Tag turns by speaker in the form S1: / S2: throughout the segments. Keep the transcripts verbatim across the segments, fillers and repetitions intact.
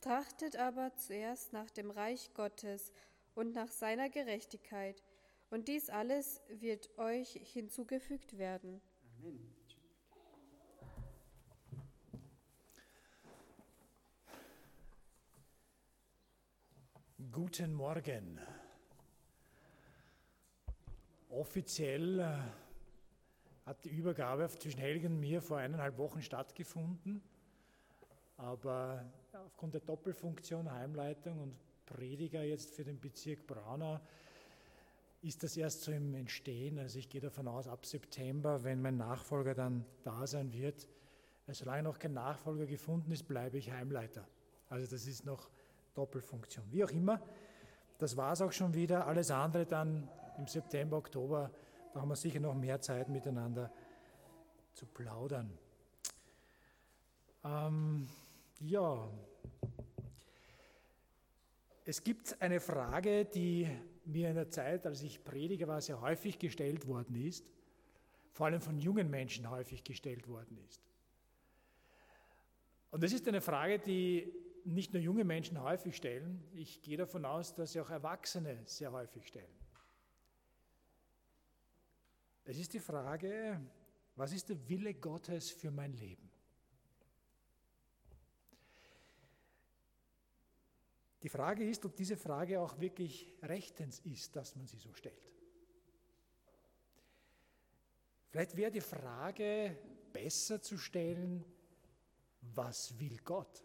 S1: Trachtet aber zuerst nach dem Reich Gottes und nach seiner Gerechtigkeit, und dies alles wird euch hinzugefügt werden.
S2: Amen.
S3: Guten Morgen. Offiziell äh, hat die Übergabe zwischen Helge und mir vor eineinhalb Wochen stattgefunden, aber aufgrund der Doppelfunktion Heimleitung und Prediger jetzt für den Bezirk Braunau ist das erst so im Entstehen. Also ich gehe davon aus, ab September, wenn mein Nachfolger dann da sein wird, also solange noch kein Nachfolger gefunden ist, bleibe ich Heimleiter. Also das ist noch Doppelfunktion. Wie auch immer, das war es auch schon wieder. Alles andere dann im September, Oktober, da haben wir sicher noch mehr Zeit miteinander zu plaudern. Ähm, ja, es gibt eine Frage, die mir in der Zeit, als ich Prediger war, sehr häufig gestellt worden ist, vor allem von jungen Menschen häufig gestellt worden ist. Und das ist eine Frage, die nicht nur junge Menschen häufig stellen, ich gehe davon aus, dass sie auch Erwachsene sehr häufig stellen. Es ist die Frage, was ist der Wille Gottes für mein Leben? Die Frage ist, ob diese Frage auch wirklich rechtens ist, dass man sie so stellt. Vielleicht wäre die Frage besser zu stellen, was will Gott?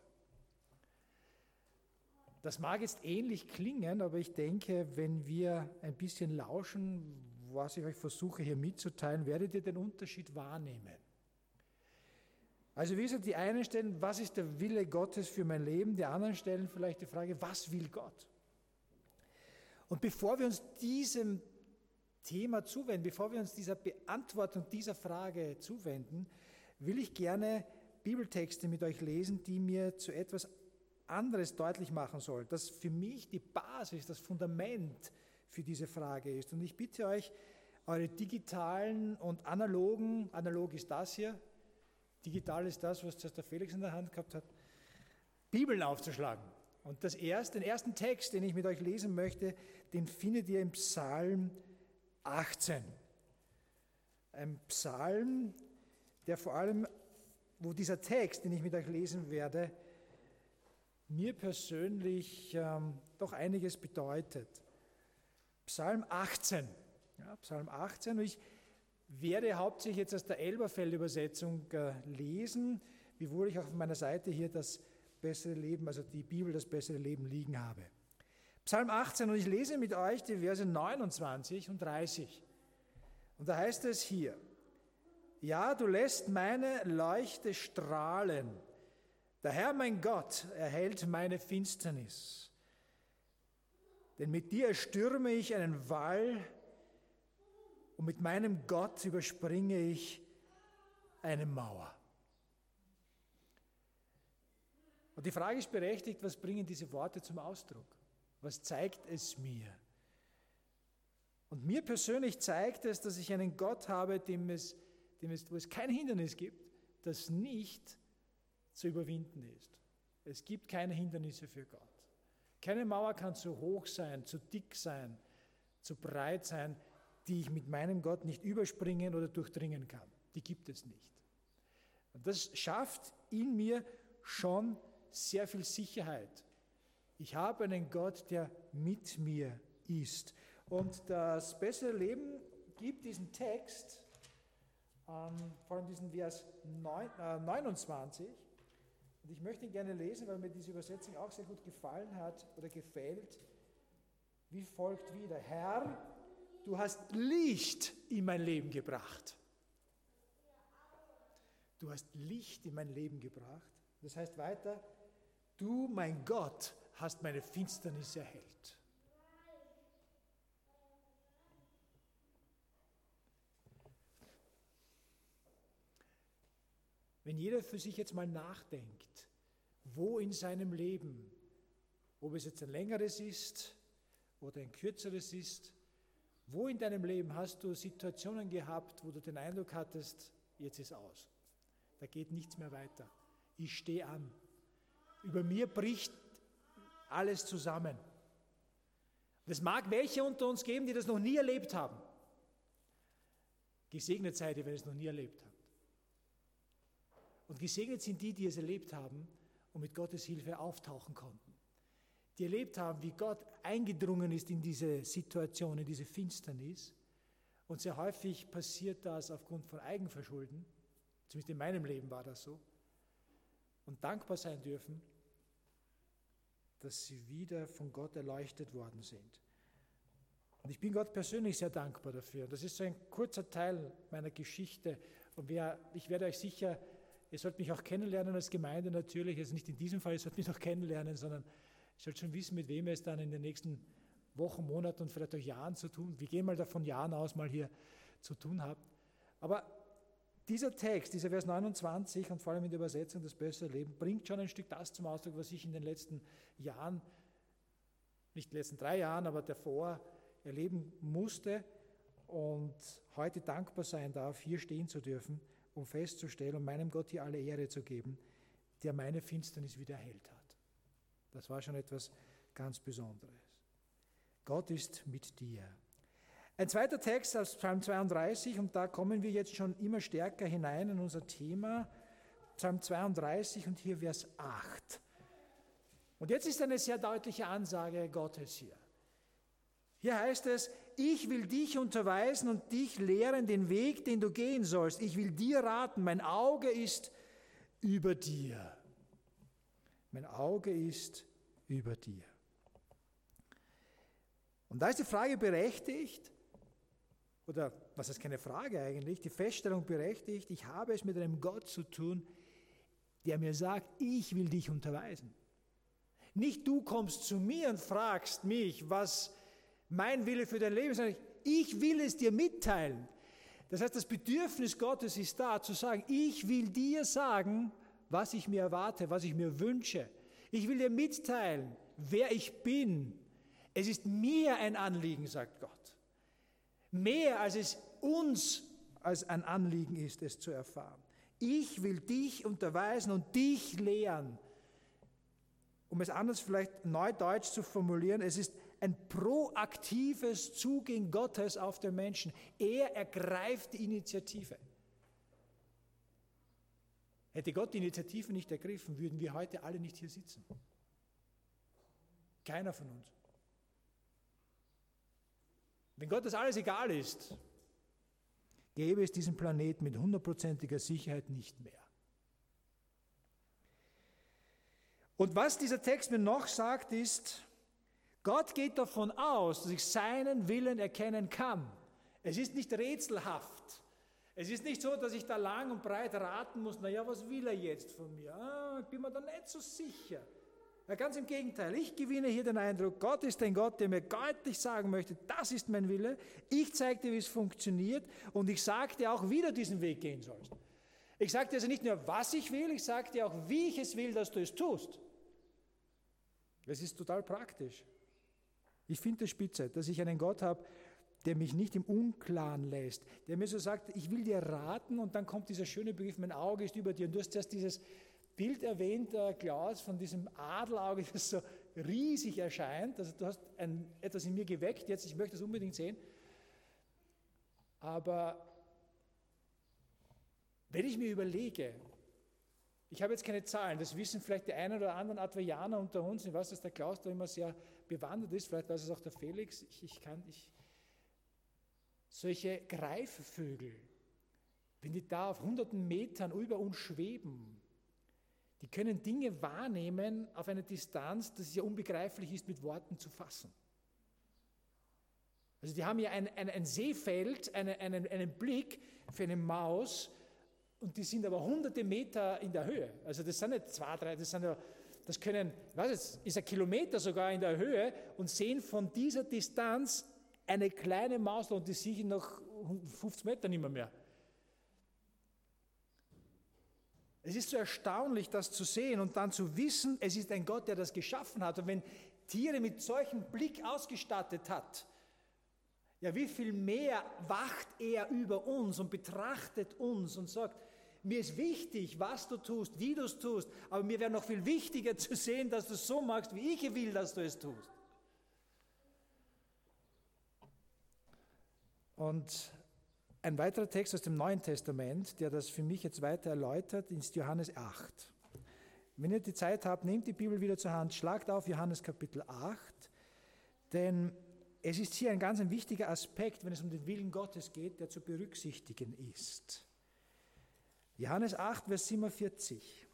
S3: Das mag jetzt ähnlich klingen, aber ich denke, wenn wir ein bisschen lauschen, was ich euch versuche hier mitzuteilen, werdet ihr den Unterschied wahrnehmen. Also wie gesagt, die einen stellen, was ist der Wille Gottes für mein Leben? Die anderen stellen vielleicht die Frage, was will Gott? Und bevor wir uns diesem Thema zuwenden, bevor wir uns dieser Beantwortung dieser Frage zuwenden, will ich gerne Bibeltexte mit euch lesen, die mir zu etwas anderes deutlich machen soll, das für mich die Basis, das Fundament für diese Frage ist. Und ich bitte euch, eure digitalen und analogen, analog ist das hier, digital ist das, was zuerst der Felix in der Hand gehabt hat, Bibeln aufzuschlagen. Und das erste, den ersten Text, den ich mit euch lesen möchte, den findet ihr im Psalm achtzehn. Ein Psalm, der vor allem, wo dieser Text, den ich mit euch lesen werde, mir persönlich ähm, doch einiges bedeutet. Psalm achtzehn. Ja, Psalm achtzehn. Und ich werde hauptsächlich jetzt aus der Elberfeld-Übersetzung äh, lesen, wiewohl ich auch auf meiner Seite hier das bessere Leben, also die Bibel, das bessere Leben liegen habe. Psalm achtzehn, und ich lese mit euch die Verse neunundzwanzig und dreißig. Und da heißt es hier: Ja, du lässt meine Leuchte strahlen. Der Herr, mein Gott, erhält meine Finsternis. Denn mit dir erstürme ich einen Wall und mit meinem Gott überspringe ich eine Mauer. Und die Frage ist berechtigt, was bringen diese Worte zum Ausdruck? Was zeigt es mir? Und mir persönlich zeigt es, dass ich einen Gott habe, dem es, dem es, wo es kein Hindernis gibt, das nicht zu überwinden ist. Es gibt keine Hindernisse für Gott. Keine Mauer kann zu hoch sein, zu dick sein, zu breit sein, die ich mit meinem Gott nicht überspringen oder durchdringen kann. Die gibt es nicht. Und das schafft in mir schon sehr viel Sicherheit. Ich habe einen Gott, der mit mir ist. Und das bessere Leben gibt diesen Text, ähm, vor allem diesen Vers neunundzwanzig, und ich möchte ihn gerne lesen, weil mir diese Übersetzung auch sehr gut gefallen hat oder gefällt, wie folgt wieder: Herr, du hast Licht in mein Leben gebracht. Du hast Licht in mein Leben gebracht. Das heißt weiter, du, mein Gott, hast meine Finsternis erhellt. Wenn jeder für sich jetzt mal nachdenkt, wo in seinem Leben, ob es jetzt ein längeres ist oder ein kürzeres ist, wo in deinem Leben hast du Situationen gehabt, wo du den Eindruck hattest, jetzt ist aus, da geht nichts mehr weiter, ich stehe an. Über mir bricht Alles zusammen. Und es mag welche unter uns geben, die das noch nie erlebt haben. Gesegnet seid ihr, wenn ihr es noch nie erlebt habt. Und gesegnet sind die, die es erlebt haben und mit Gottes Hilfe auftauchen konnten. Die erlebt haben, wie Gott eingedrungen ist in diese Situation, in diese Finsternis. Und sehr häufig passiert das aufgrund von Eigenverschulden. Zumindest in meinem Leben war das so. Und dankbar sein dürfen, dass sie wieder von Gott erleuchtet worden sind. Und ich bin Gott persönlich sehr dankbar dafür. Das ist so ein kurzer Teil meiner Geschichte. Und wer, ich werde euch sicher, ihr sollt mich auch kennenlernen als Gemeinde natürlich, also nicht in diesem Fall, ihr sollt mich noch kennenlernen, sondern ihr sollt schon wissen, mit wem ihr es dann in den nächsten Wochen, Monaten und vielleicht auch Jahren zu tun. Wir gehen mal davon Jahren aus, mal hier zu tun habt. Aber dieser Text, dieser Vers neunundzwanzig und vor allem in der Übersetzung das bessere Leben, bringt schon ein Stück das zum Ausdruck, was ich in den letzten Jahren, nicht in den letzten drei Jahren, aber davor erleben musste und heute dankbar sein darf, hier stehen zu dürfen, um festzustellen und meinem Gott hier alle Ehre zu geben, der meine Finsternis wieder erhellt hat. Das war schon etwas ganz Besonderes. Gott ist mit dir. Ein zweiter Text aus Psalm zweiunddreißig, und da kommen wir jetzt schon immer stärker hinein in unser Thema, Psalm zweiunddreißig und hier Vers acht. Und jetzt ist eine sehr deutliche Ansage Gottes hier. Hier heißt es, ich will dich unterweisen und dich lehren den Weg, den du gehen sollst. Ich will dir raten, mein Auge ist über dir. Mein Auge ist über dir. Und da ist die Frage berechtigt, oder was ist keine Frage eigentlich, die Feststellung berechtigt, ich habe es mit einem Gott zu tun, der mir sagt, ich will dich unterweisen. Nicht du kommst zu mir und fragst mich, was mein Wille für dein Leben ist, sondern ich will es dir mitteilen. Das heißt, das Bedürfnis Gottes ist da, zu sagen, ich will dir sagen, was ich mir erwarte, was ich mir wünsche. Ich will dir mitteilen, wer ich bin. Es ist mir ein Anliegen, sagt Gott. Mehr als es uns als ein Anliegen ist, es zu erfahren. Ich will dich unterweisen und dich lehren. Um es anders vielleicht neudeutsch zu formulieren, es ist ein proaktives Zugehen Gottes auf den Menschen. Er ergreift die Initiative. Hätte Gott die Initiative nicht ergriffen, würden wir heute alle nicht hier sitzen. Keiner von uns. Wenn Gott das alles egal ist, gäbe es diesen Planeten mit hundertprozentiger Sicherheit nicht mehr. Und was dieser Text mir noch sagt, ist, Gott geht davon aus, dass ich seinen Willen erkennen kann. Es ist nicht rätselhaft. Es ist nicht so, dass ich da lang und breit raten muss, naja, was will er jetzt von mir? Ah, ich bin mir da nicht so sicher. Ja, ganz im Gegenteil, ich gewinne hier den Eindruck, Gott ist ein Gott, der mir deutlich sagen möchte, das ist mein Wille, ich zeige dir, wie es funktioniert und ich sage dir auch, wie du diesen Weg gehen sollst. Ich sage dir also nicht nur, was ich will, ich sage dir auch, wie ich es will, dass du es tust. Das ist total praktisch. Ich finde es spitze, dass ich einen Gott habe, der mich nicht im Unklaren lässt, der mir so sagt, ich will dir raten und dann kommt dieser schöne Begriff, mein Auge ist über dir und du hast zuerst dieses Bild erwähnt, äh, Klaus, von diesem Adlerauge, das so riesig erscheint. Also du hast ein, etwas in mir geweckt, jetzt, ich möchte das unbedingt sehen. Aber wenn ich mir überlege, ich habe jetzt keine Zahlen, das wissen vielleicht die einen oder anderen Adventianer unter uns, ich weiß, dass der Klaus da immer sehr bewandert ist, vielleicht weiß es auch der Felix, ich, ich kann, ich, solche Greifvögel, wenn die da auf hunderten Metern über uns schweben, die können Dinge wahrnehmen auf einer Distanz, dass es ja unbegreiflich ist, mit Worten zu fassen. Also die haben ja ein, ein, ein Sehfeld, eine, einen, einen Blick für eine Maus und die sind aber hunderte Meter in der Höhe. Also das sind nicht zwei, drei, das sind ja, das können, ich weiß jetzt, ist ein Kilometer sogar in der Höhe und sehen von dieser Distanz eine kleine Maus und die sehen nach fünfzig Metern nicht mehr mehr. Es ist so erstaunlich, das zu sehen und dann zu wissen, es ist ein Gott, der das geschaffen hat. Und wenn Tiere mit solchem Blick ausgestattet hat, ja, wie viel mehr wacht er über uns und betrachtet uns und sagt, Mir ist wichtig, was du tust, wie du es tust, aber mir wäre noch viel wichtiger zu sehen, dass du es so machst, wie ich will, dass du es tust. Und ein weiterer Text aus dem Neuen Testament, der das für mich jetzt weiter erläutert, ist Johannes acht. Wenn ihr die Zeit habt, nehmt die Bibel wieder zur Hand, schlagt auf Johannes Kapitel acht, denn es ist hier ein ganz ein wichtiger Aspekt, wenn es um den Willen Gottes geht, der zu berücksichtigen ist. Johannes acht, Vers siebenundvierzig.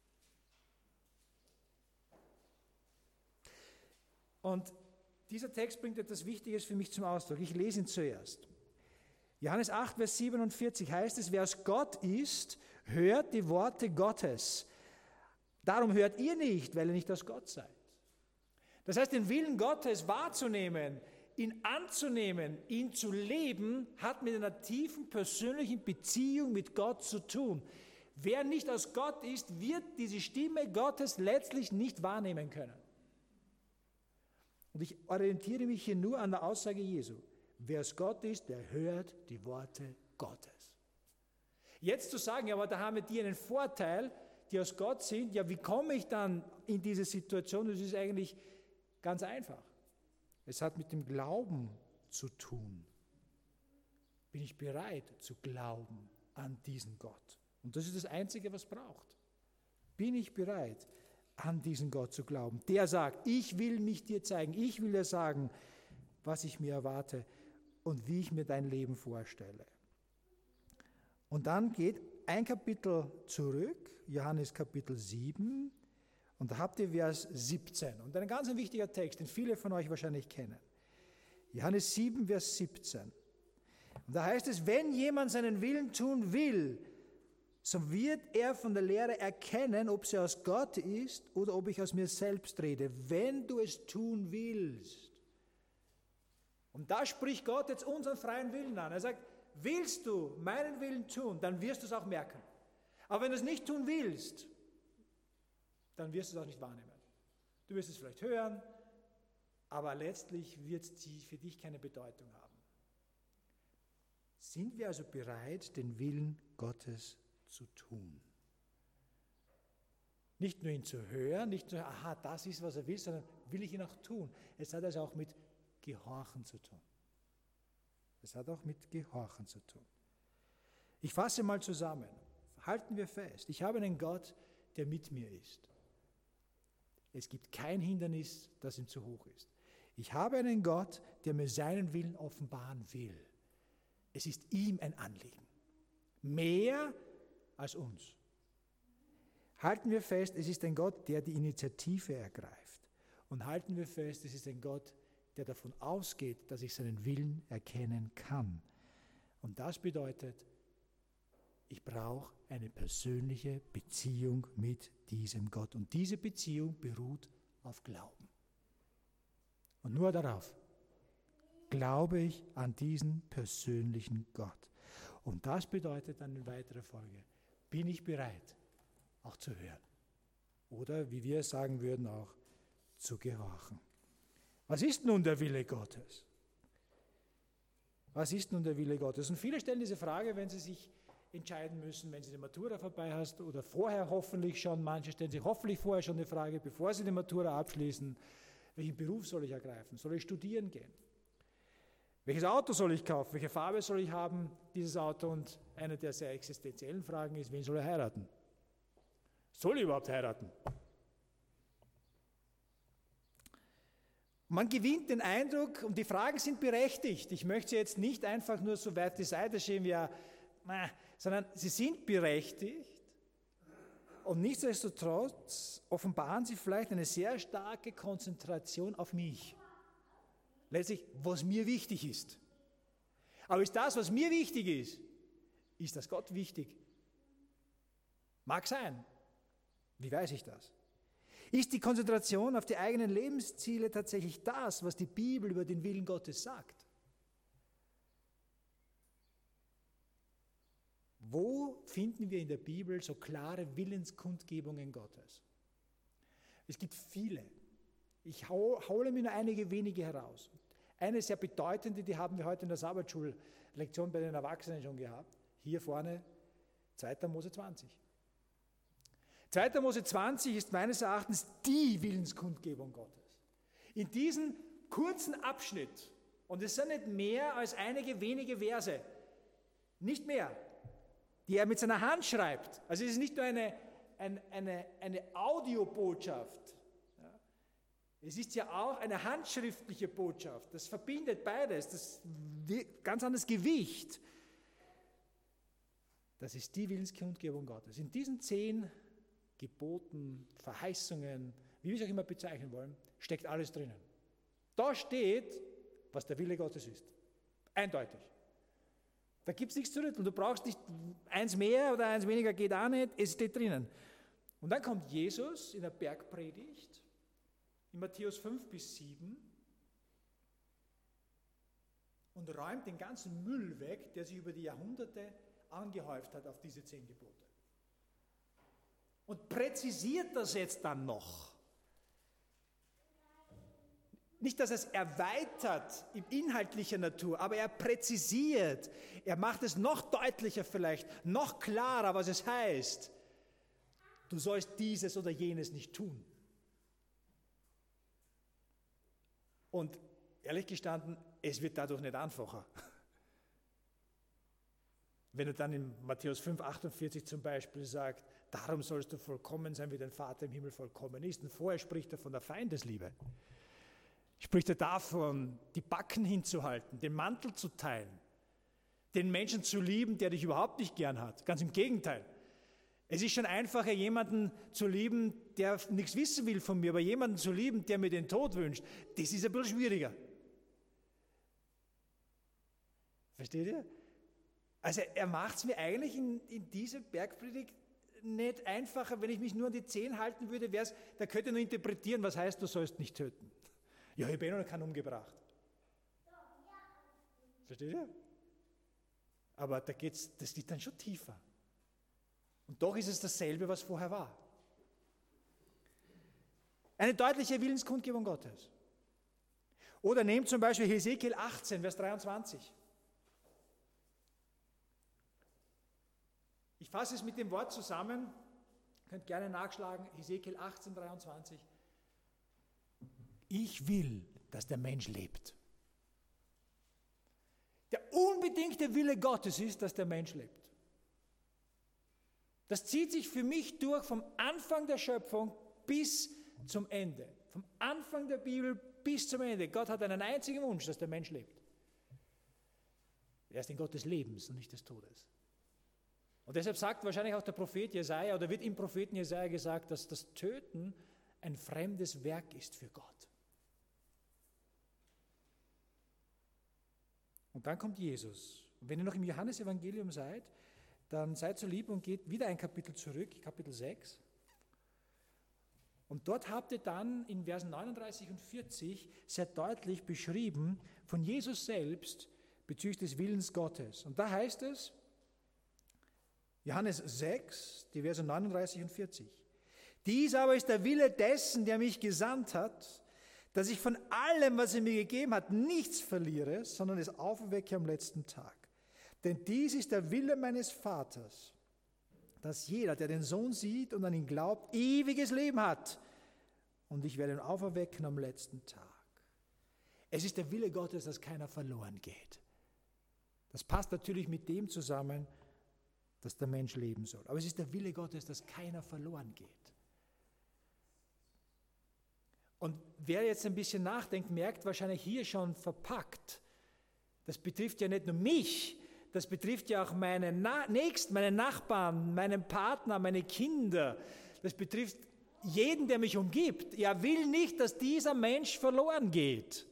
S3: Und dieser Text bringt etwas Wichtiges für mich zum Ausdruck. Ich lese ihn zuerst. Johannes acht, Vers siebenundvierzig heißt es, wer aus Gott ist, hört die Worte Gottes. Darum hört ihr nicht, weil ihr nicht aus Gott seid. Das heißt, den Willen Gottes wahrzunehmen, ihn anzunehmen, ihn zu leben, hat mit einer tiefen persönlichen Beziehung mit Gott zu tun. Wer nicht aus Gott ist, wird diese Stimme Gottes letztlich nicht wahrnehmen können. Und ich orientiere mich hier nur an der Aussage Jesu. Wer aus Gott ist, der hört die Worte Gottes. Jetzt zu sagen, ja, aber da haben wir die einen Vorteil, die aus Gott sind, ja, wie komme ich dann in diese Situation? Das ist eigentlich ganz einfach. Es hat mit dem Glauben zu tun. Bin ich bereit zu glauben an diesen Gott? Und das ist das Einzige, was es braucht. Bin ich bereit, an diesen Gott zu glauben? Der sagt, ich will mich dir zeigen, ich will dir sagen, was ich mir erwarte und wie ich mir dein Leben vorstelle. Und dann geht ein Kapitel zurück, Johannes Kapitel sieben, und da habt ihr Vers siebzehn. Und ein ganz wichtiger Text, den viele von euch wahrscheinlich kennen. Johannes sieben, Vers siebzehn. Und da heißt es, wenn jemand seinen Willen tun will, so wird er von der Lehre erkennen, ob sie aus Gott ist oder ob ich aus mir selbst rede. Wenn du es tun willst. Und da spricht Gott jetzt unseren freien Willen an. Er sagt, willst du meinen Willen tun, dann wirst du es auch merken. Aber wenn du es nicht tun willst, dann wirst du es auch nicht wahrnehmen. Du wirst es vielleicht hören, aber letztlich wird es für dich keine Bedeutung haben. Sind wir also bereit, den Willen Gottes zu tun? Nicht nur ihn zu hören, nicht nur, aha, das ist, was er will, sondern will ich ihn auch tun. Es hat also auch mit Gehorchen zu tun. Es hat auch mit Gehorchen zu tun. Ich fasse mal zusammen. Halten wir fest, ich habe einen Gott, der mit mir ist. Es gibt kein Hindernis, das ihm zu hoch ist. Ich habe einen Gott, der mir seinen Willen offenbaren will. Es ist ihm ein Anliegen. Mehr als uns. Halten wir fest, es ist ein Gott, der die Initiative ergreift. Und halten wir fest, es ist ein Gott, der davon ausgeht, dass ich seinen Willen erkennen kann. Und das bedeutet, ich brauche eine persönliche Beziehung mit diesem Gott. Und diese Beziehung beruht auf Glauben. Und nur darauf glaube ich an diesen persönlichen Gott. Und das bedeutet dann in weiterer Folge, bin ich bereit, auch zu hören. Oder, wie wir sagen würden, auch zu gehorchen. Was ist nun der Wille Gottes? Was ist nun der Wille Gottes? Und viele stellen diese Frage, wenn sie sich entscheiden müssen, wenn sie die Matura vorbei hast oder vorher hoffentlich schon, manche stellen sich hoffentlich vorher schon die Frage, bevor sie die Matura abschließen, welchen Beruf soll ich ergreifen? Soll ich studieren gehen? Welches Auto soll ich kaufen? Welche Farbe soll ich haben, dieses Auto? Und eine der sehr existenziellen Fragen ist, wen soll er heiraten? Soll ich überhaupt heiraten? Man gewinnt den Eindruck, und die Fragen sind berechtigt. Ich möchte sie jetzt nicht einfach nur so weit die Seite schieben, ja, sondern sie sind berechtigt. Und nichtsdestotrotz offenbaren sie vielleicht eine sehr starke Konzentration auf mich. Letztlich, was mir wichtig ist. Aber ist das, was mir wichtig ist, ist das Gott wichtig? Mag sein. Wie weiß ich das? Ist die Konzentration auf die eigenen Lebensziele tatsächlich das, was die Bibel über den Willen Gottes sagt? Wo finden wir in der Bibel so klare Willenskundgebungen Gottes? Es gibt viele. Ich hole mir nur einige wenige heraus. Eine sehr bedeutende, die haben wir heute in der Sabbatschullektion bei den Erwachsenen schon gehabt. Hier vorne, zweiter Mose zwanzig. zweiter Mose zwanzig ist meines Erachtens die Willenskundgebung Gottes. In diesem kurzen Abschnitt, und es sind nicht mehr als einige wenige Verse, nicht mehr, die er mit seiner Hand schreibt. Also es ist nicht nur eine, eine, eine, eine Audiobotschaft, ja. Es ist ja auch eine handschriftliche Botschaft. Das verbindet beides, das ganz anderes Gewicht. Das ist die Willenskundgebung Gottes. In diesen zehn Geboten, Verheißungen, wie wir es auch immer bezeichnen wollen, steckt alles drinnen. Da steht, was der Wille Gottes ist. Eindeutig. Da gibt es nichts zu rütteln. Du brauchst nicht eins mehr oder eins weniger, geht auch nicht. Es steht drinnen. Und dann kommt Jesus in der Bergpredigt, in Matthäus fünf bis sieben, und räumt den ganzen Müll weg, der sich über die Jahrhunderte angehäuft hat auf diese zehn Gebote. Und präzisiert das jetzt dann noch. Nicht, dass er es erweitert in inhaltlicher Natur, aber er präzisiert, er macht es noch deutlicher vielleicht, noch klarer, was es heißt. Du sollst dieses oder jenes nicht tun. Und ehrlich gestanden, es wird dadurch nicht einfacher. Wenn du dann in Matthäus fünf, achtundvierzig zum Beispiel sagst, darum sollst du vollkommen sein, wie dein Vater im Himmel vollkommen ist. Und vorher spricht er von der Feindesliebe. Spricht er davon, die Backen hinzuhalten, den Mantel zu teilen, den Menschen zu lieben, der dich überhaupt nicht gern hat. Ganz im Gegenteil. Es ist schon einfacher, jemanden zu lieben, der nichts wissen will von mir, aber jemanden zu lieben, der mir den Tod wünscht, das ist ein bisschen schwieriger. Versteht ihr? Also er macht es mir eigentlich in, in dieser Bergpredigt nicht einfacher, wenn ich mich nur an die zehn halten würde, wär's, da könnte ich nur interpretieren, was heißt, du sollst nicht töten. Ja, ich habe eh noch keinen umgebracht. Versteht ihr? Aber da geht's, das geht dann schon tiefer. Und doch ist es dasselbe, was vorher war. Eine deutliche Willenskundgebung Gottes. Oder nehmt zum Beispiel Hesekiel achtzehn, Vers dreiundzwanzig. Ich fasse es mit dem Wort zusammen, ihr könnt gerne nachschlagen, Hesekiel achtzehn, dreiundzwanzig. Ich will, dass der Mensch lebt. Der unbedingte Wille Gottes ist, dass der Mensch lebt. Das zieht sich für mich durch vom Anfang der Schöpfung bis zum Ende. Vom Anfang der Bibel bis zum Ende. Gott hat einen einzigen Wunsch, dass der Mensch lebt. Er ist ein Gott des Lebens und nicht des Todes. Und deshalb sagt wahrscheinlich auch der Prophet Jesaja, oder wird im Propheten Jesaja gesagt, dass das Töten ein fremdes Werk ist für Gott. Und dann kommt Jesus. Und wenn ihr noch im Johannesevangelium seid, dann seid so lieb und geht wieder ein Kapitel zurück, Kapitel sechs. Und dort habt ihr dann in Versen neununddreißig und vierzig sehr deutlich beschrieben von Jesus selbst bezüglich des Willens Gottes. Und da heißt es, Johannes sechs, die Verse neununddreißig und vierzig. Dies aber ist der Wille dessen, der mich gesandt hat, dass ich von allem, was er mir gegeben hat, nichts verliere, sondern es auferwecke am letzten Tag. Denn dies ist der Wille meines Vaters, dass jeder, der den Sohn sieht und an ihn glaubt, ewiges Leben hat. Und ich werde ihn auferwecken am letzten Tag. Es ist der Wille Gottes, dass keiner verloren geht. Das passt natürlich mit dem zusammen, dass der Mensch leben soll. Aber es ist der Wille Gottes, dass keiner verloren geht. Und wer jetzt ein bisschen nachdenkt, merkt wahrscheinlich hier schon verpackt, das betrifft ja nicht nur mich, das betrifft ja auch meine Na- Nächsten, meine Nachbarn, meinen Partner, meine Kinder. Das betrifft jeden, der mich umgibt. Er will nicht, dass dieser Mensch verloren geht.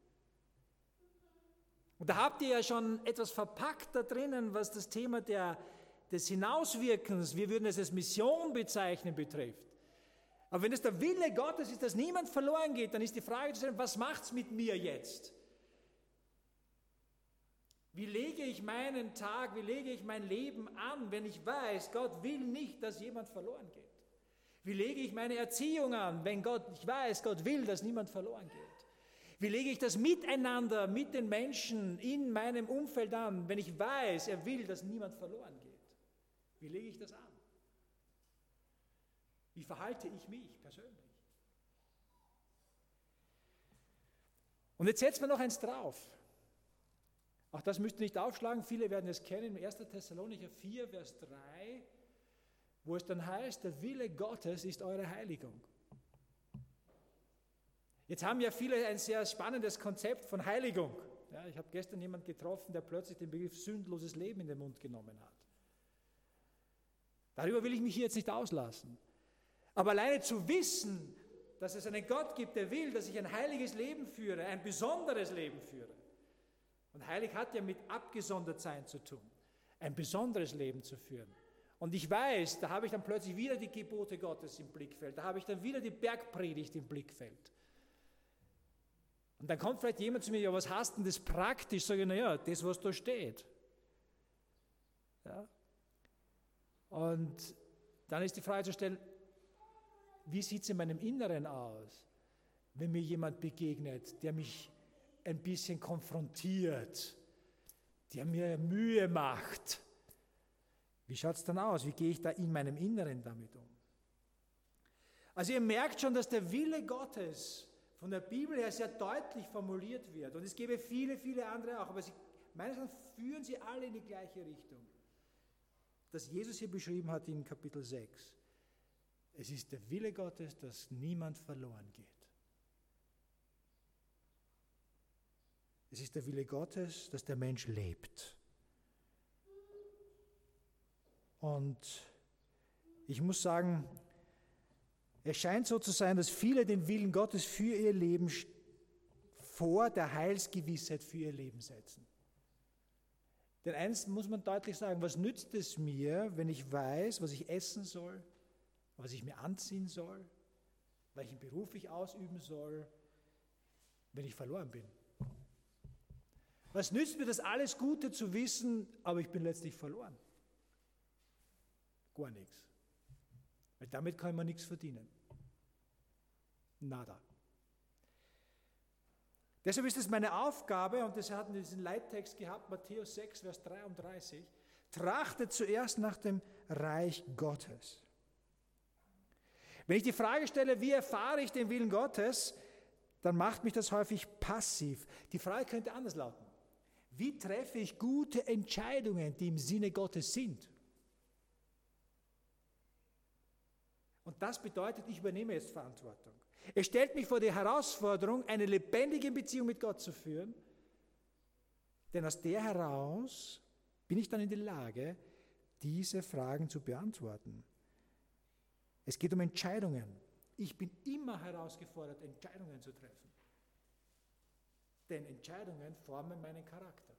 S3: Und da habt ihr ja schon etwas verpackt da drinnen, was das Thema der, des Hinauswirkens, wir würden es als Mission bezeichnen, betrifft. Aber wenn es der Wille Gottes ist, dass niemand verloren geht, dann ist die Frage zu stellen, was macht es mit mir jetzt? Wie lege ich meinen Tag, wie lege ich mein Leben an, wenn ich weiß, Gott will nicht, dass jemand verloren geht? Wie lege ich meine Erziehung an, wenn Gott, ich weiß, Gott will, dass niemand verloren geht? Wie lege ich das Miteinander mit den Menschen in meinem Umfeld an, wenn ich weiß, er will, dass niemand verloren geht? Wie Wie lege ich das an? Wie verhalte ich mich persönlich? Und jetzt setzen wir noch eins drauf. Auch das müsst ihr nicht aufschlagen, viele werden es kennen, im ersten Thessalonicher vier, Vers drei, wo es dann heißt, der Wille Gottes ist eure Heiligung. Jetzt haben ja viele ein sehr spannendes Konzept von Heiligung. Ja, ich habe gestern jemanden getroffen, der plötzlich den Begriff sündloses Leben in den Mund genommen hat. Darüber will ich mich hier jetzt nicht auslassen. Aber alleine zu wissen, dass es einen Gott gibt, der will, dass ich ein heiliges Leben führe, ein besonderes Leben führe. Und heilig hat ja mit Abgesondertsein zu tun, ein besonderes Leben zu führen. Und ich weiß, da habe ich dann plötzlich wieder die Gebote Gottes im Blickfeld, da habe ich dann wieder die Bergpredigt im Blickfeld. Und dann kommt vielleicht jemand zu mir, ja, was hast denn das praktisch? Sage ich, naja, das, was da steht. Ja. Und dann ist die Frage zu stellen, wie sieht es in meinem Inneren aus, wenn mir jemand begegnet, der mich ein bisschen konfrontiert, der mir Mühe macht? Wie schaut es dann aus? Wie gehe ich da in meinem Inneren damit um? Also ihr merkt schon, dass der Wille Gottes von der Bibel her sehr deutlich formuliert wird. Und es gäbe viele, viele andere auch, aber sie, meines Erachtens führen sie alle in die gleiche Richtung. Das Jesus hier beschrieben hat in Kapitel sechs. Es ist der Wille Gottes, dass niemand verloren geht. Es ist der Wille Gottes, dass der Mensch lebt. Und ich muss sagen, es scheint so zu sein, dass viele den Willen Gottes für ihr Leben vor der Heilsgewissheit für ihr Leben setzen. Denn eins muss man deutlich sagen, was nützt es mir, wenn ich weiß, was ich essen soll, was ich mir anziehen soll, welchen Beruf ich ausüben soll, wenn ich verloren bin? Was nützt mir das alles Gute zu wissen, aber ich bin letztlich verloren? Gar nichts. Weil damit kann man nichts verdienen. Nada. Deshalb ist es meine Aufgabe, und das hatten wir diesen Leittext gehabt, Matthäus sechs, Vers dreiunddreißig, trachtet zuerst nach dem Reich Gottes. Wenn ich die Frage stelle, wie erfahre ich den Willen Gottes, dann macht mich das häufig passiv. Die Frage könnte anders lauten. Wie treffe ich gute Entscheidungen, die im Sinne Gottes sind? Und das bedeutet, ich übernehme jetzt Verantwortung. Es stellt mich vor die Herausforderung, eine lebendige Beziehung mit Gott zu führen, denn aus der heraus bin ich dann in der Lage, diese Fragen zu beantworten. Es geht um Entscheidungen. Ich bin immer herausgefordert, Entscheidungen zu treffen. Denn Entscheidungen formen meinen Charakter.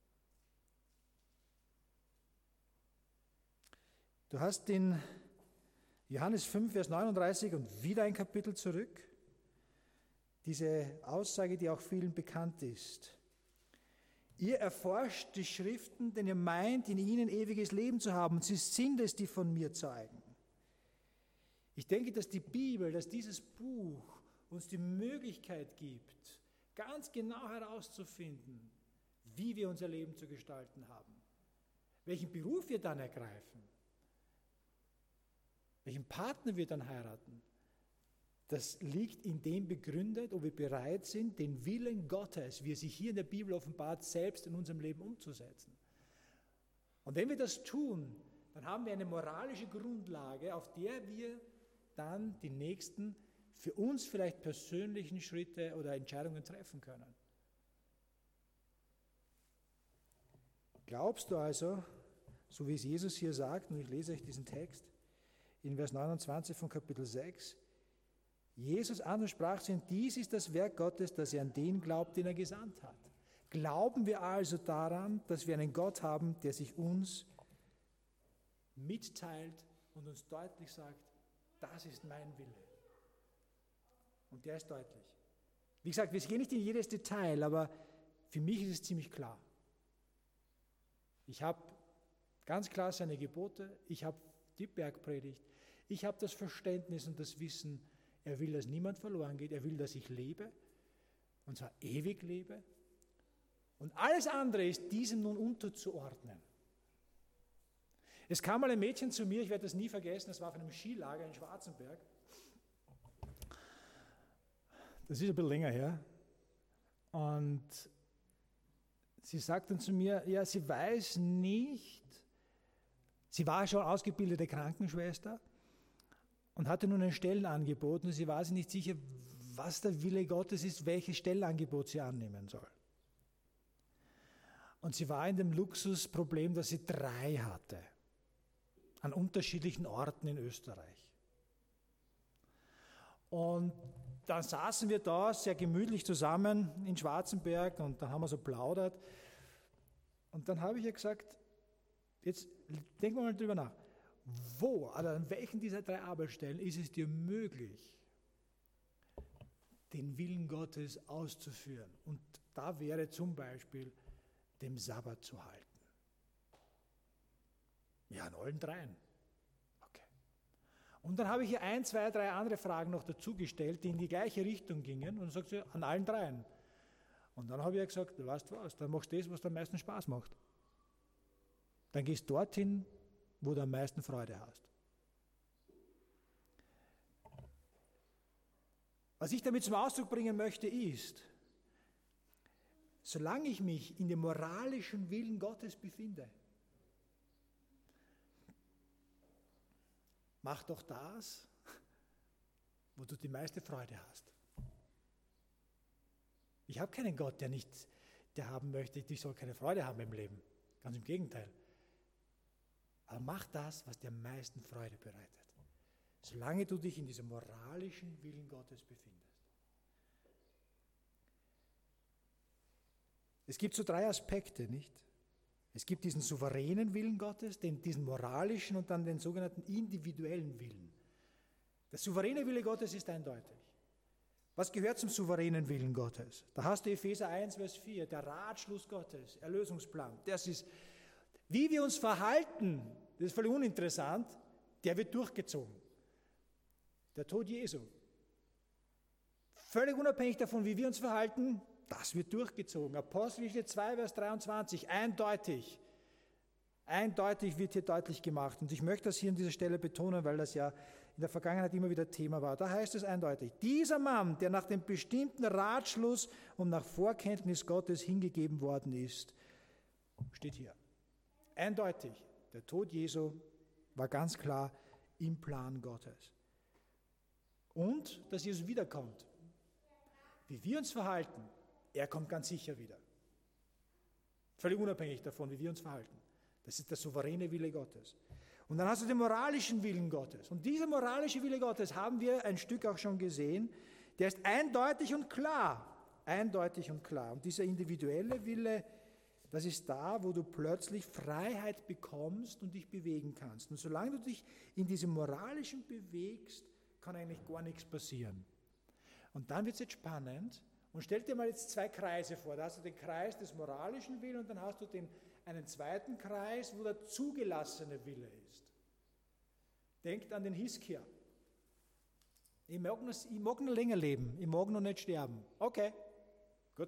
S3: Du hast in Johannes fünf, Vers neununddreißig und wieder ein Kapitel zurück, diese Aussage, die auch vielen bekannt ist. Ihr erforscht die Schriften, denn ihr meint, in ihnen ewiges Leben zu haben, und sie sind es, die von mir zeugen. Ich denke, dass die Bibel, dass dieses Buch uns die Möglichkeit gibt, ganz genau herauszufinden, wie wir unser Leben zu gestalten haben, welchen Beruf wir dann ergreifen, welchen Partner wir dann heiraten. Das liegt in dem begründet, ob wir bereit sind, den Willen Gottes, wie er sich hier in der Bibel offenbart, selbst in unserem Leben umzusetzen. Und wenn wir das tun, dann haben wir eine moralische Grundlage, auf der wir dann die nächsten, für uns vielleicht persönlichen Schritte oder Entscheidungen treffen können. Glaubst du also, so wie es Jesus hier sagt, und ich lese euch diesen Text, in Vers neunundzwanzig von Kapitel sechs, Jesus an und sprach zu ihnen, dies ist das Werk Gottes, dass ihr an den glaubt, den er gesandt hat. Glauben wir also daran, dass wir einen Gott haben, der sich uns mitteilt und uns deutlich sagt, das ist mein Wille. Und der ist deutlich. Wie gesagt, wir gehen nicht in jedes Detail, aber für mich ist es ziemlich klar. Ich habe ganz klar seine Gebote, ich habe die Bergpredigt, ich habe das Verständnis und das Wissen, er will, dass niemand verloren geht, er will, dass ich lebe, und zwar ewig lebe. Und alles andere ist diesem nun unterzuordnen. Es kam mal ein Mädchen zu mir, ich werde das nie vergessen, das war auf einem Skilager in Schwarzenberg. Das ist ein bisschen länger her. Und sie sagt dann zu mir, ja, sie weiß nicht, sie war schon ausgebildete Krankenschwester und hatte nun ein Stellenangebot und sie war sich nicht sicher, was der Wille Gottes ist, welches Stellenangebot sie annehmen soll. Und sie war in dem Luxusproblem, dass sie drei hatte, an unterschiedlichen Orten in Österreich. Und dann saßen wir da sehr gemütlich zusammen in Schwarzenberg und dann haben wir so plaudert. Und dann habe ich ihr gesagt, jetzt denken wir mal drüber nach, wo, also an welchen dieser drei Arbeitsstellen ist es dir möglich, den Willen Gottes auszuführen? Und da wäre zum Beispiel dem Sabbat zu halten. Ja, an allen dreien. Okay. Und dann habe ich ihr ein, zwei, drei andere Fragen noch dazu gestellt, die in die gleiche Richtung gingen. Und dann sagt sie, an allen dreien. Und dann habe ich ihr gesagt, du weißt was, dann machst du das, was dir am meisten Spaß macht. Dann gehst du dorthin, wo du am meisten Freude hast. Was ich damit zum Ausdruck bringen möchte, ist, solange ich mich in dem moralischen Willen Gottes befinde, mach doch das, wo du die meiste Freude hast. Ich habe keinen Gott, der nicht, der haben möchte, ich soll keine Freude haben im Leben. Ganz im Gegenteil. Aber mach das, was dir am meisten Freude bereitet. Solange du dich in diesem moralischen Willen Gottes befindest. Es gibt so drei Aspekte, nicht? Es gibt diesen souveränen Willen Gottes, den, diesen moralischen und dann den sogenannten individuellen Willen. Der souveräne Wille Gottes ist eindeutig. Was gehört zum souveränen Willen Gottes? Da hast du Epheser eins, Vers vier, der Ratschluss Gottes, Erlösungsplan. Das ist, wie wir uns verhalten, das ist völlig uninteressant, der wird durchgezogen. Der Tod Jesu. Völlig unabhängig davon, wie wir uns verhalten, das wird durchgezogen. Apostelgeschichte zwei, Vers dreiundzwanzig, eindeutig. Eindeutig wird hier deutlich gemacht. Und ich möchte das hier an dieser Stelle betonen, weil das ja in der Vergangenheit immer wieder Thema war. Da heißt es eindeutig, dieser Mann, der nach dem bestimmten Ratschluss und nach Vorkenntnis Gottes hingegeben worden ist, steht hier. Eindeutig, der Tod Jesu war ganz klar im Plan Gottes. Und, dass Jesus wiederkommt. Wie wir uns verhalten, er kommt ganz sicher wieder. Völlig unabhängig davon, wie wir uns verhalten. Das ist der souveräne Wille Gottes. Und dann hast du den moralischen Willen Gottes. Und dieser moralische Wille Gottes haben wir ein Stück auch schon gesehen. Der ist eindeutig und klar. Eindeutig und klar. Und dieser individuelle Wille, das ist da, wo du plötzlich Freiheit bekommst und dich bewegen kannst. Und solange du dich in diesem moralischen bewegst, kann eigentlich gar nichts passieren. Und dann wird es jetzt spannend. Und stell dir mal jetzt zwei Kreise vor. Da hast du den Kreis des moralischen Willens und dann hast du den, einen zweiten Kreis, wo der zugelassene Wille ist. Denkt an den Hiskia. Ich mag, noch, ich mag noch länger leben, ich mag noch nicht sterben. Okay, gut.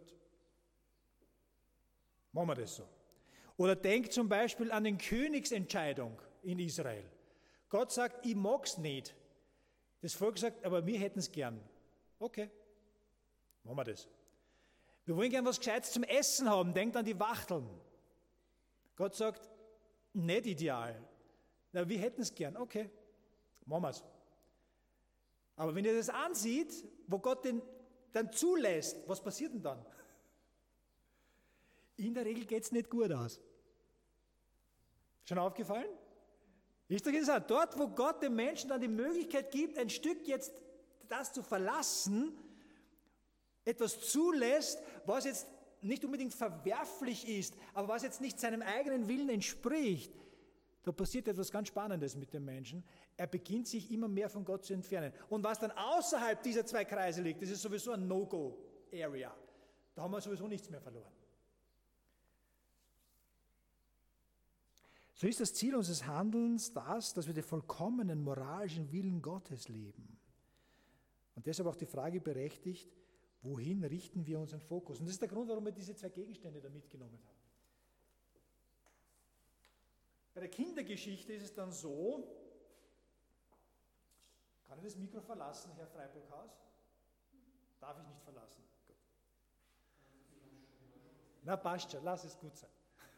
S3: Machen wir das so. Oder denkt zum Beispiel an die Königsentscheidung in Israel. Gott sagt, ich mag es nicht. Das Volk sagt, aber wir hätten es gern. Okay. Machen wir das. Wir wollen gern was Gescheites zum Essen haben. Denkt an die Wachteln. Gott sagt, nicht ideal. Na, wir hätten es gern. Okay, machen wir es. Aber wenn ihr das ansieht, wo Gott den dann zulässt, was passiert denn dann? In der Regel geht es nicht gut aus. Schon aufgefallen? Ist doch interessant. Dort, wo Gott dem Menschen dann die Möglichkeit gibt, ein Stück jetzt das zu verlassen, etwas zulässt, was jetzt nicht unbedingt verwerflich ist, aber was jetzt nicht seinem eigenen Willen entspricht, da passiert etwas ganz Spannendes mit dem Menschen. Er beginnt sich immer mehr von Gott zu entfernen. Und was dann außerhalb dieser zwei Kreise liegt, das ist sowieso ein No-Go-Area. Da haben wir sowieso nichts mehr verloren. So ist das Ziel unseres Handelns das, dass wir den vollkommenen moralischen Willen Gottes leben. Und deshalb auch die Frage berechtigt, wohin richten wir unseren Fokus? Und das ist der Grund, warum wir diese zwei Gegenstände da mitgenommen haben. Bei der Kindergeschichte ist es dann so, kann ich das Mikro verlassen, Herr Freiburghaus? Darf ich nicht verlassen? Gut. Na, passt schon, lass es gut sein.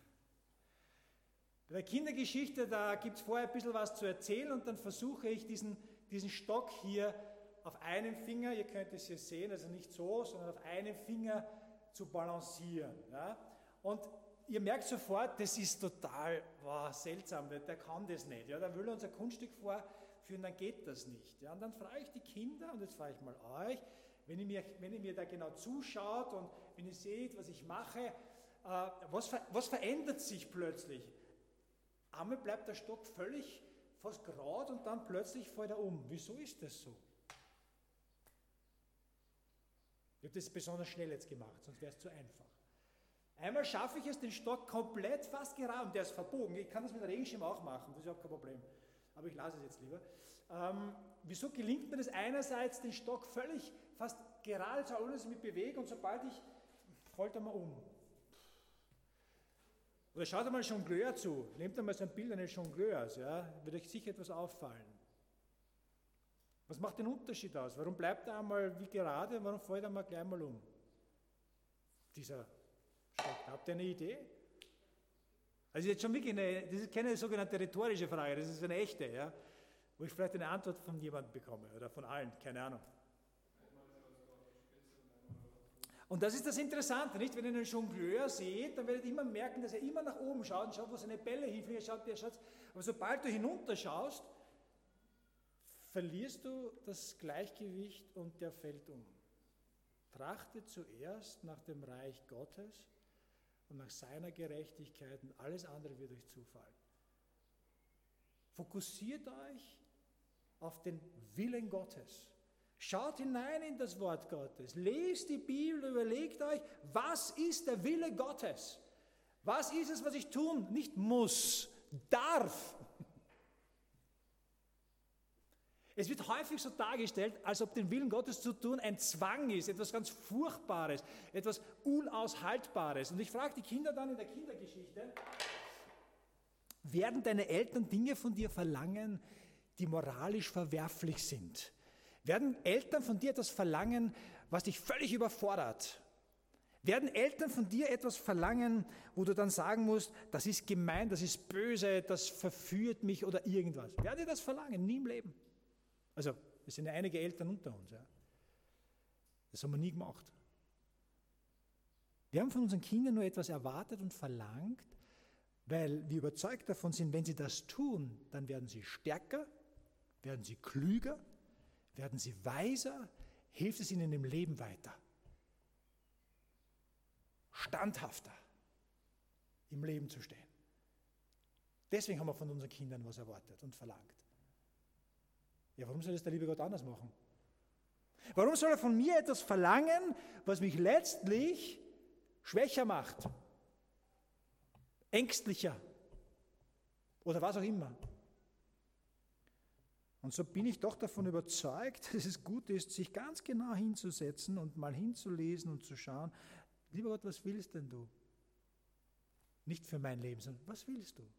S3: Bei der Kindergeschichte, da gibt es vorher ein bisschen was zu erzählen und dann versuche ich diesen, diesen Stock hier auf einem Finger, ihr könnt es hier sehen, also nicht so, sondern auf einem Finger zu balancieren. Ja? Und ihr merkt sofort, das ist total wow, seltsam, der, der kann das nicht. Ja? Da will er uns ein Kunststück vorführen, dann geht das nicht. Ja? Und dann frage ich die Kinder, und jetzt frage ich mal euch, wenn ihr mir, wenn ihr mir da genau zuschaut und wenn ihr seht, was ich mache, äh, was, ver, was verändert sich plötzlich? Einmal bleibt der Stock völlig fast gerade und dann plötzlich fällt er um. Wieso ist das so? Ich habe das besonders schnell jetzt gemacht, sonst wäre es zu einfach. Einmal schaffe ich es, den Stock komplett fast gerade, und der ist verbogen. Ich kann das mit einem Regenschirm auch machen, das ist auch kein Problem. Aber ich lasse es jetzt lieber. Ähm, wieso gelingt mir das einerseits, den Stock völlig fast gerade zu, ohne dass ich mich bewege, und sobald ich, fällt er mal um. Oder schaut einmal Jongleur zu. Nehmt einmal so ein Bild eines Jongleurs, ja, wird euch sicher etwas auffallen. Was macht den Unterschied aus? Warum bleibt er einmal wie gerade und warum fällt er mal gleich mal um? Dieser Stock. Habt ihr eine Idee? Also jetzt schon wirklich eine, das ist keine sogenannte rhetorische Frage, das ist eine echte, ja, wo ich vielleicht eine Antwort von jemandem bekomme oder von allen, keine Ahnung. Und das ist das Interessante, nicht? Wenn ihr einen Jongleur seht, dann werdet ihr immer merken, dass er immer nach oben schaut und schaut, wo seine Bälle hinfliegen, schaut, der schaut. Aber sobald du hinunterschaust, verlierst du das Gleichgewicht und der fällt um. Trachte zuerst nach dem Reich Gottes und nach seiner Gerechtigkeit und alles andere wird euch zufallen. Fokussiert euch auf den Willen Gottes. Schaut hinein in das Wort Gottes. Lest die Bibel, überlegt euch, was ist der Wille Gottes? Was ist es, was ich tun nicht muss, darf? Es wird häufig so dargestellt, als ob den Willen Gottes zu tun ein Zwang ist, etwas ganz Furchtbares, etwas Unaushaltbares. Und ich frage die Kinder dann in der Kindergeschichte, werden deine Eltern Dinge von dir verlangen, die moralisch verwerflich sind? Werden Eltern von dir etwas verlangen, was dich völlig überfordert? Werden Eltern von dir etwas verlangen, wo du dann sagen musst, das ist gemein, das ist böse, das verführt mich oder irgendwas? Werden die das verlangen? Nie im Leben. Also, es sind ja einige Eltern unter uns. Ja. Das haben wir nie gemacht. Wir haben von unseren Kindern nur etwas erwartet und verlangt, weil wir überzeugt davon sind, wenn sie das tun, dann werden sie stärker, werden sie klüger, werden sie weiser, hilft es ihnen im Leben weiter. Standhafter im Leben zu stehen. Deswegen haben wir von unseren Kindern was erwartet und verlangt. Ja, warum soll das der liebe Gott anders machen? Warum soll er von mir etwas verlangen, was mich letztlich schwächer macht, ängstlicher oder was auch immer? Und so bin ich doch davon überzeugt, dass es gut ist, sich ganz genau hinzusetzen und mal hinzulesen und zu schauen, lieber Gott, was willst denn du? Nicht für mein Leben, sondern was willst du?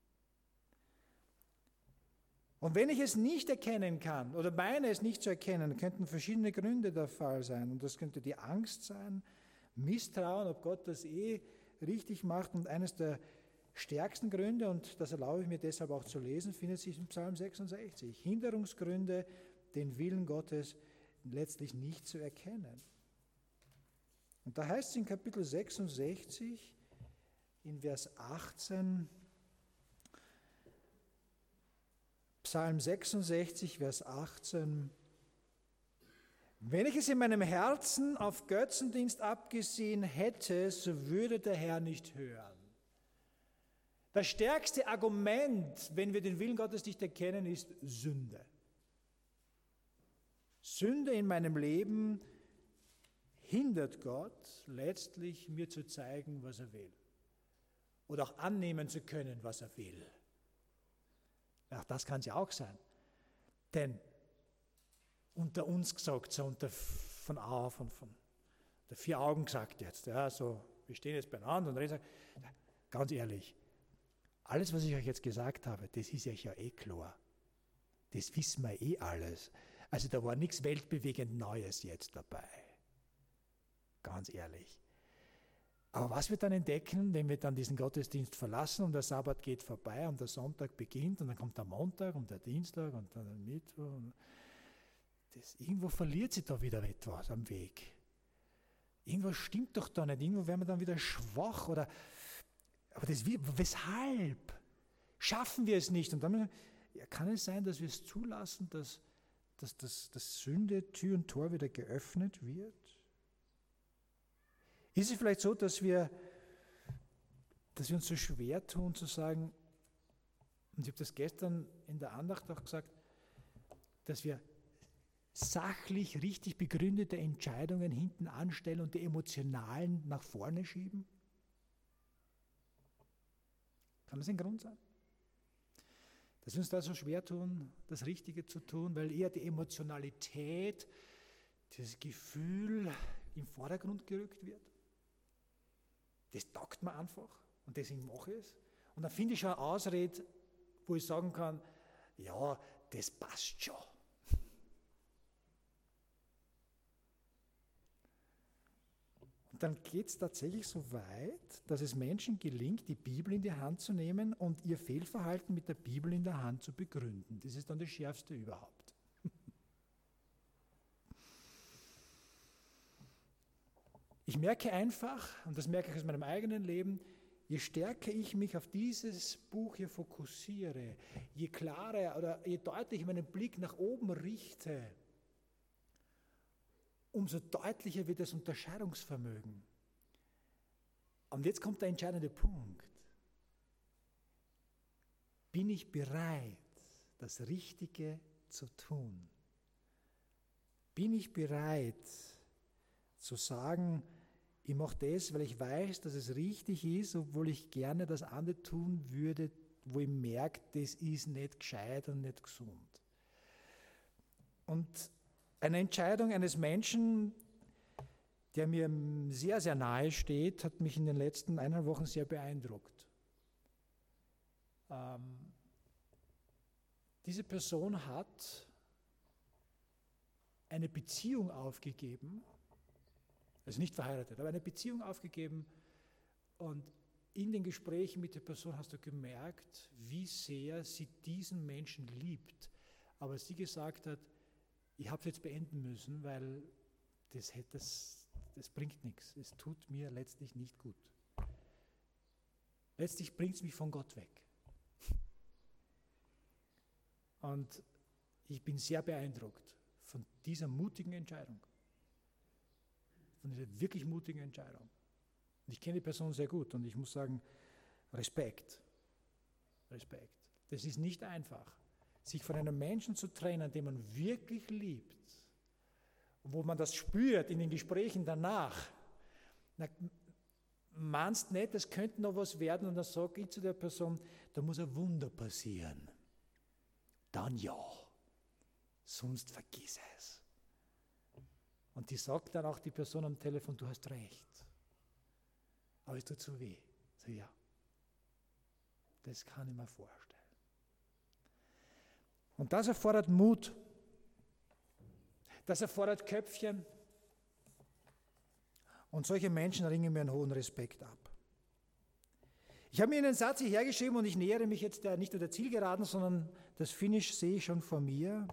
S3: Und wenn ich es nicht erkennen kann oder meine es nicht zu erkennen, könnten verschiedene Gründe der Fall sein. Und das könnte die Angst sein, Misstrauen, ob Gott das eh richtig macht. Und eines der stärksten Gründe, und das erlaube ich mir deshalb auch zu lesen, findet sich im Psalm sechsundsechzig. Hinderungsgründe, den Willen Gottes letztlich nicht zu erkennen. Und da heißt es in Kapitel sechsundsechzig, in Vers achtzehn, Psalm sechsundsechzig, Vers achtzehn, wenn ich es in meinem Herzen auf Götzendienst abgesehen hätte, so würde der Herr nicht hören. Das stärkste Argument, wenn wir den Willen Gottes nicht erkennen, ist Sünde. Sünde in meinem Leben hindert Gott letztlich, mir zu zeigen, was er will. Oder auch annehmen zu können, was er will. Auch das kann es ja auch sein. Denn unter uns gesagt, so unter von, von, von der vier Augen gesagt jetzt, ja, so, wir stehen jetzt beieinander und reden, ganz ehrlich, Alles, was ich euch jetzt gesagt habe, das ist euch ja eh klar. Das wissen wir eh alles. Also da war nichts weltbewegend Neues jetzt dabei. Ganz ehrlich. Aber was wir dann entdecken, wenn wir dann diesen Gottesdienst verlassen und der Sabbat geht vorbei und der Sonntag beginnt und dann kommt der Montag und der Dienstag und dann der Mittwoch. Und das, irgendwo verliert sich da wieder etwas am Weg. Irgendwas stimmt doch da nicht. Irgendwo werden wir dann wieder schwach. Oder, aber das, weshalb? Schaffen wir es nicht? Und dann ja, kann es sein, dass wir es zulassen, dass, dass, dass, dass Sünde, Tür und Tor wieder geöffnet wird? Ist es vielleicht so, dass wir, dass wir uns so schwer tun zu sagen, und ich habe das gestern in der Andacht auch gesagt, dass wir sachlich richtig begründete Entscheidungen hinten anstellen und die emotionalen nach vorne schieben? Kann das ein Grund sein? Dass wir uns da so schwer tun, das Richtige zu tun, weil eher die Emotionalität, das Gefühl im Vordergrund gerückt wird? Das taugt mir einfach und deswegen mache ich es. Und dann finde ich schon eine Ausrede, wo ich sagen kann, ja, das passt schon. Und dann geht es tatsächlich so weit, dass es Menschen gelingt, die Bibel in die Hand zu nehmen und ihr Fehlverhalten mit der Bibel in der Hand zu begründen. Das ist dann das Schärfste überhaupt. Ich merke einfach, und das merke ich aus meinem eigenen Leben, je stärker ich mich auf dieses Buch hier fokussiere, je klarer oder je deutlicher meinen Blick nach oben richte, umso deutlicher wird das Unterscheidungsvermögen. Und jetzt kommt der entscheidende Punkt. Bin ich bereit, das Richtige zu tun? Bin ich bereit zu sagen, ich mache das, weil ich weiß, dass es richtig ist, obwohl ich gerne das andere tun würde, wo ich merke, das ist nicht gescheit und nicht gesund. Und eine Entscheidung eines Menschen, der mir sehr, sehr nahe steht, hat mich in den letzten eineinhalb Wochen sehr beeindruckt. Ähm, diese Person hat eine Beziehung aufgegeben, also nicht verheiratet, aber eine Beziehung aufgegeben, und in den Gesprächen mit der Person hast du gemerkt, wie sehr sie diesen Menschen liebt. Aber sie gesagt hat, ich habe es jetzt beenden müssen, weil das, das, das bringt nichts. Es tut mir letztlich nicht gut. Letztlich bringt es mich von Gott weg. Und ich bin sehr beeindruckt von dieser mutigen Entscheidung. Von dieser wirklich mutigen Entscheidung. Und ich kenne die Person sehr gut und ich muss sagen, Respekt. Respekt. Das ist nicht einfach, sich von einem Menschen zu trennen, den man wirklich liebt, wo man das spürt in den Gesprächen danach. Na, meinst nicht, es könnte noch was werden, und dann sage ich zu der Person, da muss ein Wunder passieren. Dann ja, sonst vergiss es. Und die sagt dann auch die Person am Telefon, du hast recht. Aber es tut so weh. So, ja, das kann ich mir vorstellen. Und das erfordert Mut. Das erfordert Köpfchen. Und solche Menschen ringen mir einen hohen Respekt ab. Ich habe mir einen Satz hier hergeschrieben und ich nähere mich jetzt der, nicht nur der Zielgeraden, sondern das Finish sehe ich schon vor mir.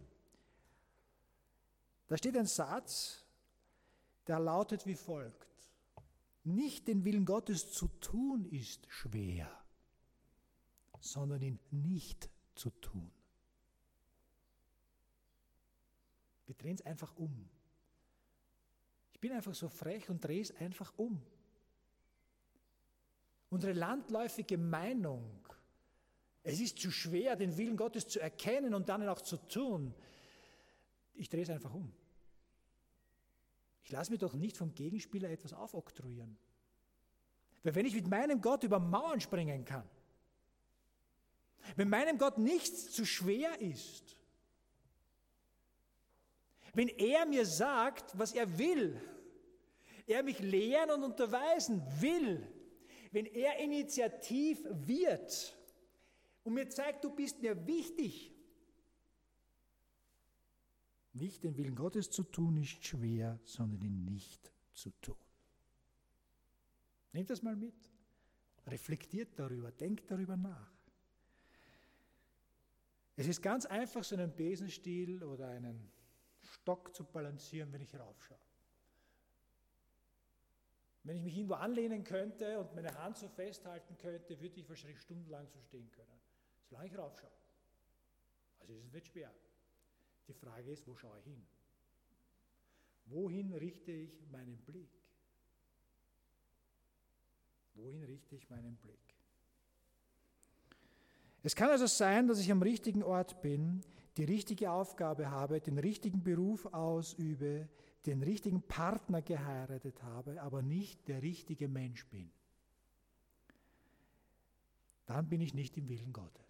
S3: Da steht ein Satz, der lautet wie folgt. Nicht den Willen Gottes zu tun ist schwer, sondern ihn nicht zu tun. Wir drehen es einfach um. Ich bin einfach so frech und drehe es einfach um. Unsere landläufige Meinung, es ist zu schwer, den Willen Gottes zu erkennen und dann auch zu tun. Ich drehe es einfach um. Ich lasse mir doch nicht vom Gegenspieler etwas aufoktroyieren. Weil wenn ich mit meinem Gott über Mauern springen kann, wenn meinem Gott nichts zu schwer ist, wenn er mir sagt, was er will, er mich lehren und unterweisen will, wenn er initiativ wird, und mir zeigt, du bist mir wichtig. Nicht den Willen Gottes zu tun ist schwer, sondern ihn nicht zu tun. Nehmt das mal mit. Reflektiert darüber, denkt darüber nach. Es ist ganz einfach, so einen Besenstiel oder einen Stock zu balancieren, wenn ich raufschaue. Wenn ich mich irgendwo anlehnen könnte und meine Hand so festhalten könnte, würde ich wahrscheinlich stundenlang so stehen können, solange ich raufschaue. Also es wird schwer. Die Frage ist, wo schaue ich hin? Wohin richte ich meinen Blick? Wohin richte ich meinen Blick? Es kann also sein, dass ich am richtigen Ort bin, die richtige Aufgabe habe, den richtigen Beruf ausübe, den richtigen Partner geheiratet habe, aber nicht der richtige Mensch bin. Dann bin ich nicht im Willen Gottes.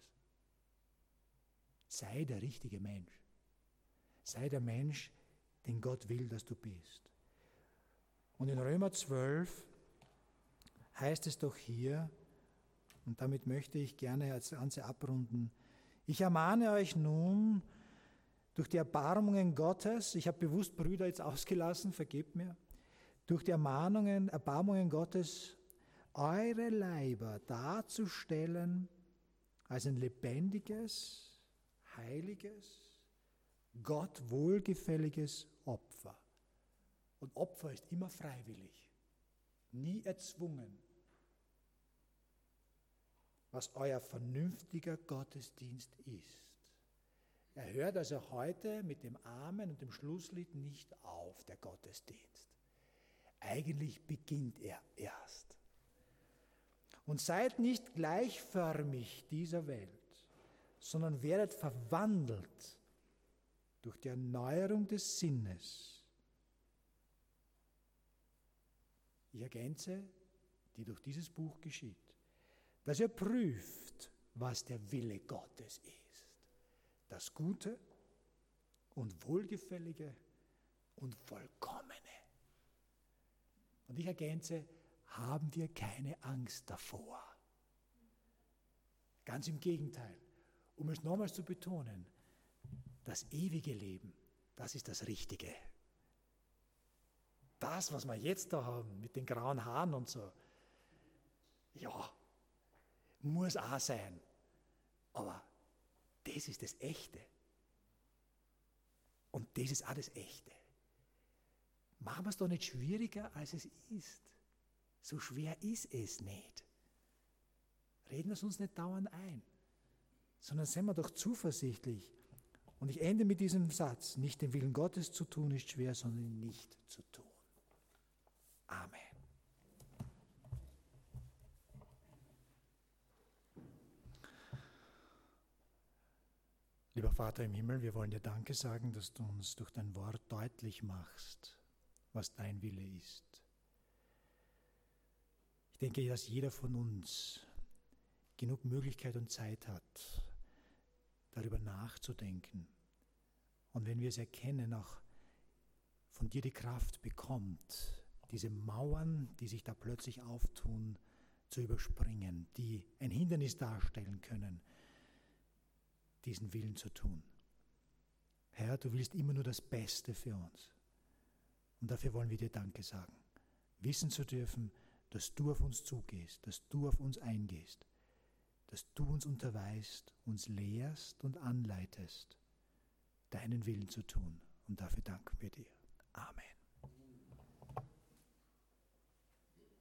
S3: Sei der richtige Mensch. Sei der Mensch, den Gott will, dass du bist. Und in Römer zwölf heißt es doch hier, und damit möchte ich gerne das Ganze abrunden, ich ermahne euch nun durch die Erbarmungen Gottes, ich habe bewusst Brüder jetzt ausgelassen, vergebt mir, durch die Ermahnungen, Erbarmungen Gottes, eure Leiber darzustellen als ein lebendiges, heiliges, Gott wohlgefälliges Opfer. Und Opfer ist immer freiwillig, nie erzwungen. Was euer vernünftiger Gottesdienst ist. Er hört also heute mit dem Amen und dem Schlusslied nicht auf, der Gottesdienst. Eigentlich beginnt er erst. Und seid nicht gleichförmig dieser Welt, sondern werdet verwandelt durch die Erneuerung des Sinnes. Ich ergänze, die durch dieses Buch geschieht, dass ihr prüft, was der Wille Gottes ist. Das Gute und Wohlgefällige und Vollkommene. Und ich ergänze, haben wir keine Angst davor. Ganz im Gegenteil. Um es nochmals zu betonen, das ewige Leben, das ist das Richtige. Das, was wir jetzt da haben, mit den grauen Haaren und so, ja, muss auch sein. Aber das ist das Echte. Und das ist auch das Echte. Machen wir es doch nicht schwieriger, als es ist. So schwer ist es nicht. Reden wir es uns nicht dauernd ein, sondern seien wir doch zuversichtlich. Und ich ende mit diesem Satz, nicht den Willen Gottes zu tun ist schwer, sondern ihn nicht zu tun. Amen. Lieber Vater im Himmel, wir wollen dir Danke sagen, dass du uns durch dein Wort deutlich machst, was dein Wille ist. Ich denke, dass jeder von uns genug Möglichkeit und Zeit hat, darüber nachzudenken. Und wenn wir es erkennen, auch von dir die Kraft bekommt, diese Mauern, die sich da plötzlich auftun, zu überspringen, die ein Hindernis darstellen können, diesen Willen zu tun. Herr, du willst immer nur das Beste für uns. Und dafür wollen wir dir Danke sagen. Wissen zu dürfen, dass du auf uns zugehst, dass du auf uns eingehst, dass du uns unterweist, uns lehrst und anleitest, deinen Willen zu tun. Und dafür danken wir dir.